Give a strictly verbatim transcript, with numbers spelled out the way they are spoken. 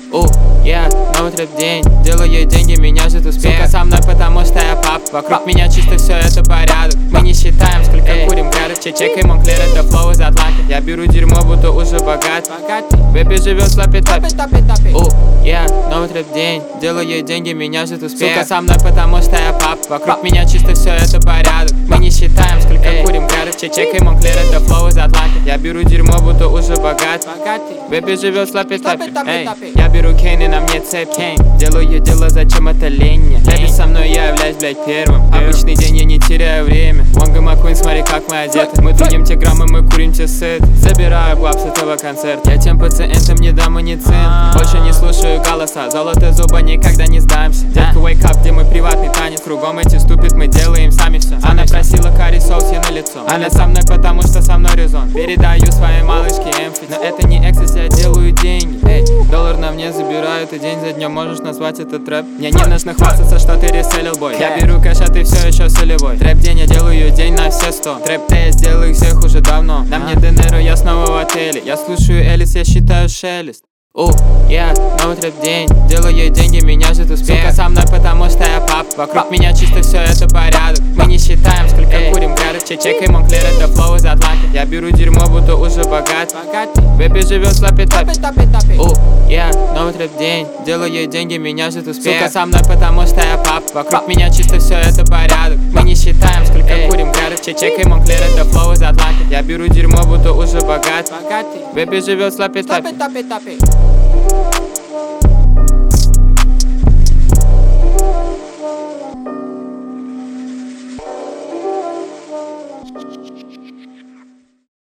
У, я новый трэп-день, делаю деньги, меня ждет успех. Сука со мной, потому что я пап. Вокруг меня чисто все, это порядок. Мы не считаем, сколько курим градов. Чек и Монклер, это флоу из Атланты. Я беру дерьмо, будто уже богат. Бэби живет в лапе-тапе. У, я новый трэп-день, делаю деньги, меня ждет успех. Сука со мной, потому что я пап. Вокруг меня чисто все, это порядок. Мы не считаем, сколько курим градов. Чек и Монклер, это флоу из Атланты. Я беру дерьмо, будто уже богат. Бэби живет в лапе-тапе. Я беру Кейн и на мне цепь. Делаю дело, зачем это лень? Бэби со мной, я являюсь, блядь, первым. Обычный день, я не теряю время. Вонга Маккуин, смотри, как мы одеты. Мы двинем те граммы, мы курим те сеты. Забираю глав с этого концерта. Я тем пациентам не дам и не цен. Больше не слушаю голоса, золото зуба, никогда не сдаемся. Детка, wake up, где мой приватный танец. Кругом эти ступит, мы делаем сами все. Она просила карри соус, я на лицо. Она со мной, потому что со мной резон. Передаю своей малышке эмфит. Но это не экстази, я делаю деньги. Эй, доллар на мне забирают, и день за днем можешь назвать это трэп. Мне не нужно хвастаться, что ты реселил, бой. Я беру кэш, а ты все еще солевой. Трэп день, я делаю день на все сто. Трэп тэй, я сделаю их всех уже давно. На мне Денеро, я снова в отеле. Я слушаю Элис, я считаю шелест. У, я новый трэп-день, делаю деньги, меня ждет успех. Сука со мной, потому что я пап. Вокруг меня чисто все, это порядок. Мы не считаем, сколько курим градов. Чек и Монклер, это флоу из Атланты. Я беру дерьмо, будто уже богат. Бэби живет в лапе-тапе. У, я новый трэп-день, делаю деньги, меня ждет успех. Сука со мной, потому что я пап. Вокруг меня чисто все, это порядок. Мы не считаем, сколько курим градов. Чек и Монклер, это флоу из Атланты. Я беру дерьмо, будто уже богат. Бэби живет в лапе-тапе.